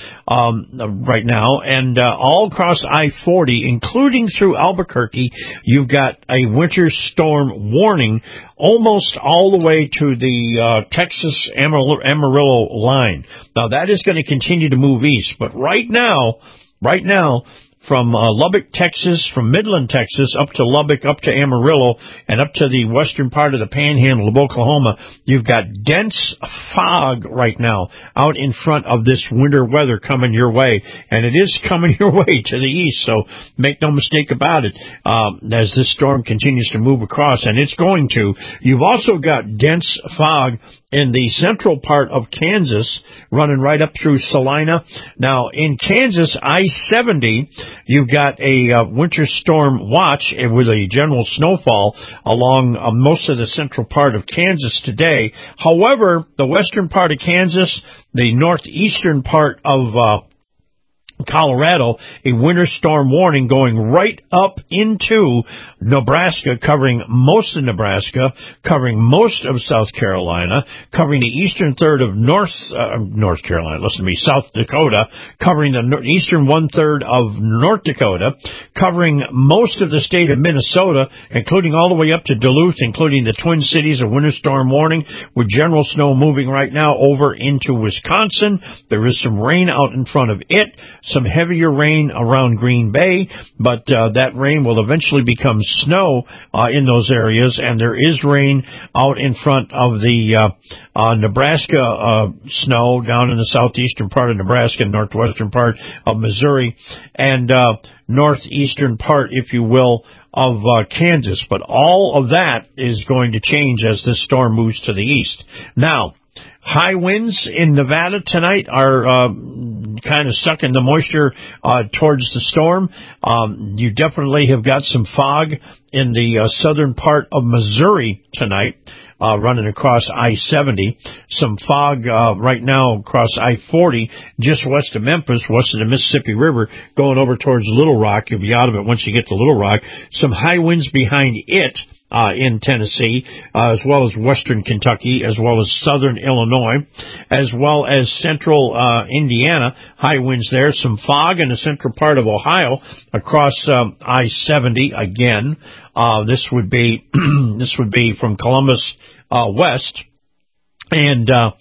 E: um, right now, and uh, all across I forty, including through Albuquerque, you've got a winter storm warning almost all the way to the uh, Texas Amarillo line. Now, that is going to continue to move east, but right now, right now, from uh, Lubbock, Texas, from Midland, Texas, up to Lubbock, up to Amarillo, and up to the western part of the panhandle of Oklahoma, you've got dense fog right now out in front of this winter weather coming your way. And it is coming your way to the east, so make no mistake about it, um, as this storm continues to move across, and it's going to. You've also got dense fog in the central part of Kansas, running right up through Salina. Now, in Kansas, I seventy, you've got a uh, winter storm watch with a general snowfall along uh, most of the central part of Kansas today. However, the western part of Kansas, the northeastern part of uh, Colorado, a winter storm warning going right up into Nebraska, covering most of Nebraska, covering most of South Carolina, covering the eastern third of North uh, North Carolina, listen to me, South Dakota, covering the eastern one-third of North Dakota, covering most of the state of Minnesota, including all the way up to Duluth, including the Twin Cities, a winter storm warning, with general snow moving right now over into Wisconsin. There is some rain out in front of it, some heavier rain around Green Bay, but uh, that rain will eventually become snow uh, in those areas, and there is rain out in front of the uh, uh, Nebraska uh, snow down in the southeastern part of Nebraska, northwestern part of Missouri, and uh, northeastern part, if you will, of uh, Kansas. But all of that is going to change as this storm moves to the east. Now, high winds in Nevada tonight are uh, kind of sucking the moisture uh, towards the storm. Um, you definitely have got some fog in the uh, southern part of Missouri tonight, uh, running across I seventy. Some fog uh, right now across I forty, just west of Memphis, west of the Mississippi River, going over towards Little Rock. You'll be out of it once you get to Little Rock. Some high winds behind it. Uh, in Tennessee, uh, as well as western Kentucky, as well as southern Illinois, as well as central uh, Indiana, high winds there. Some fog in the central part of Ohio across um, I seventy again. Uh, this would be this would be from Columbus uh, west, and uh,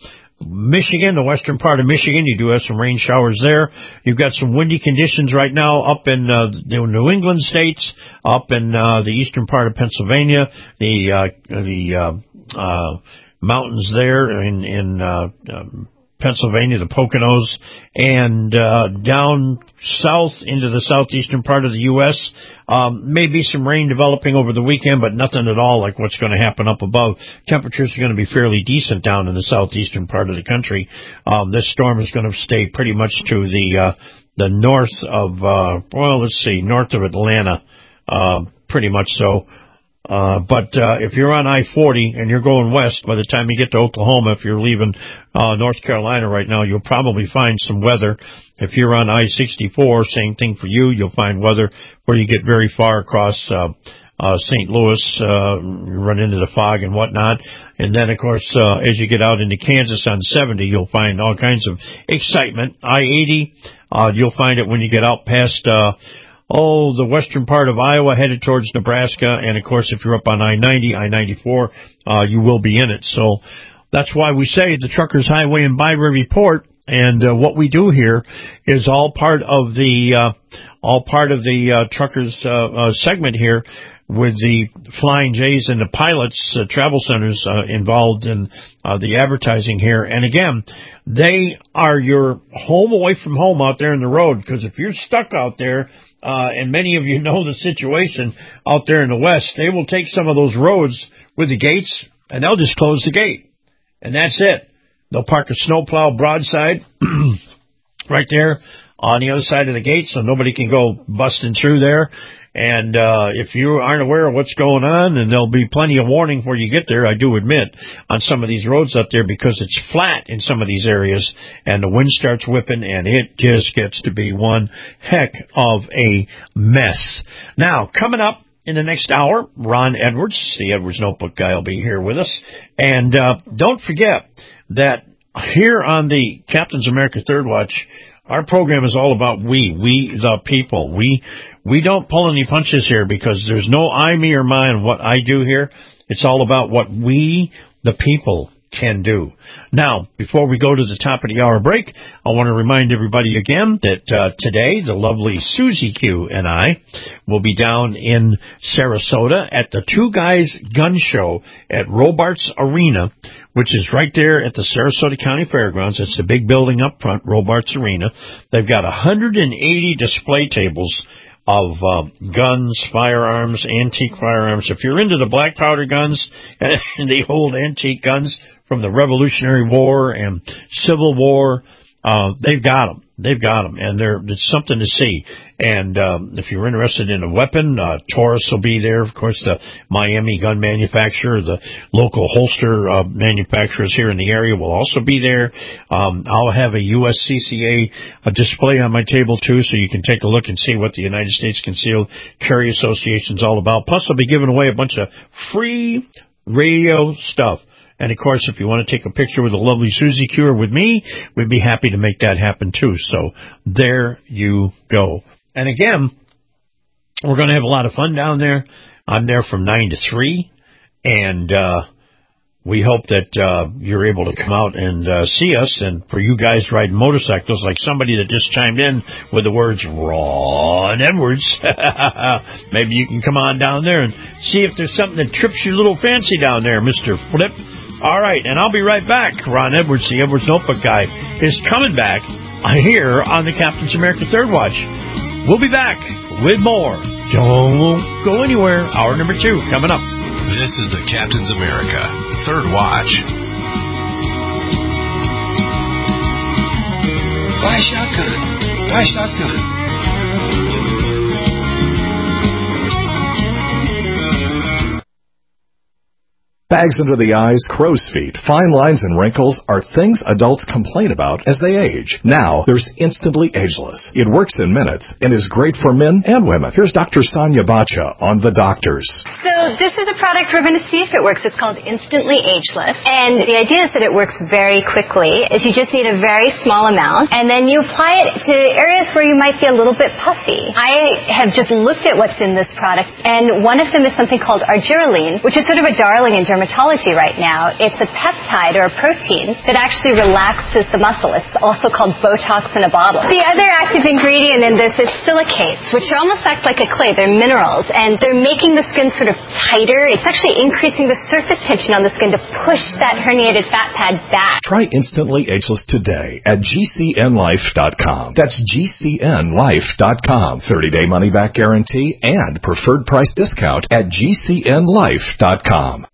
E: Michigan, the western part of Michigan, you do have some rain showers there. You've got some windy conditions right now up in uh, the New England states, up in uh, the eastern part of Pennsylvania, the uh, the uh, uh, mountains there in in uh, um, Pennsylvania, the Poconos, and uh, down south into the southeastern part of the U S Um, maybe some rain developing over the weekend, but nothing at all like what's going to happen up above. Temperatures are going to be fairly decent down in the southeastern part of the country. Um, this storm is going to stay pretty much to the uh, the north of, uh, well, let's see, north of Atlanta, uh, pretty much so. Uh, but, uh, if you're on I forty and you're going west, by the time you get to Oklahoma, if you're leaving, uh, North Carolina right now, you'll probably find some weather. If you're on I sixty-four, same thing for you, you'll find weather where you get very far across, uh, uh, Saint Louis, uh, run into the fog and whatnot. And then, of course, uh, as you get out into Kansas on seventy, you'll find all kinds of excitement. I eighty, uh, you'll find it when you get out past, uh, Oh, the western part of Iowa headed towards Nebraska. And, of course, if you're up on I ninety, I ninety-four, uh, you will be in it. So that's why we say the Truckers Highway and Byway Report. And uh, what we do here is all part of the uh, all part of the uh, Truckers uh, uh, segment here, with the Flying J's and the pilots, uh, travel centers uh, involved in uh, the advertising here. And again, they are your home away from home out there in the road, because if you're stuck out there, uh, and many of you know the situation out there in the West, they will take some of those roads with the gates and they'll just close the gate. And that's it. They'll park a snowplow broadside right there on the other side of the gate so nobody can go busting through there. And uh if you aren't aware of what's going on, and there'll be plenty of warning before you get there, I do admit, on some of these roads up there, because it's flat in some of these areas, and the wind starts whipping, and it just gets to be one heck of a mess. Now, coming up in the next hour, Ron Edwards, the Edwards Notebook guy, will be here with us. And uh don't forget that here on the Captain's America Third Watch, our program is all about we, we the people. We we don't pull any punches here, because there's no I, me, or mine what I do here. It's all about what we, the people, can do. Now, before we go to the top of the hour break, I want to remind everybody again that uh, today the lovely Susie Q and I will be down in Sarasota at the Two Guys Gun Show at Robarts Arena, which is right there at the Sarasota County Fairgrounds. It's the big building up front, Robarts Arena. They've got one hundred eighty display tables of uh, guns, firearms, antique firearms. If you're into the black powder guns and the old antique guns from the Revolutionary War and Civil War, uh, they've got them. They've got them, and they're, it's something to see. And um, if you're interested in a weapon, uh, Taurus will be there. Of course, the Miami gun manufacturer, the local holster uh, manufacturers here in the area will also be there. Um, I'll have a U S C C A a display on my table, too, so you can take a look and see what the United States Concealed Carry Association is all about. Plus, I'll be giving away a bunch of free radio stuff. And, of course, if you want to take a picture with the lovely Susie Q or with me, we'd be happy to make that happen, too. So there you go. And, again, we're going to have a lot of fun down there. I'm there from nine to three, and uh we hope that uh you're able to come out and uh see us. And for you guys riding motorcycles, like somebody that just chimed in with the words Ron Edwards, maybe you can come on down there and see if there's something that trips your little fancy down there, Mister Flip. All right, and I'll be right back. Ron Edwards, the Edwards Notebook guy, is coming back here on the Captain's America Third Watch. We'll be back with more. Don't go anywhere. Hour number two coming up.
A: This is the Captain's America Third Watch.
G: Buy shotgun. Buy shotgun.
L: Bags under the eyes, crow's feet, fine lines, and wrinkles are things adults complain about as they age. Now, there's Instantly Ageless. It works in minutes and is great for men and women. Here's Doctor Sonia Bacha on The Doctors.
D: So this is a product we're going to see if it works. It's called Instantly Ageless. And the idea is that it works very quickly. Is you just need a very small amount, and then you apply it to areas where you might be a little bit puffy. I have just looked at what's in this product, and one of them is something called argireline, which is sort of a darling in dermatology. dermatology right now. It's a peptide or a protein that actually relaxes the muscle. It's also called Botox in a bottle. The other active ingredient in this is silicates, which almost act like a clay. They're minerals, and they're making the skin sort of tighter. It's actually increasing the surface tension on the skin to push that herniated fat pad back.
L: Try Instantly Ageless today at G C N life dot com. That's G C N life dot com. thirty-day money-back guarantee and preferred price discount at G C N life dot com.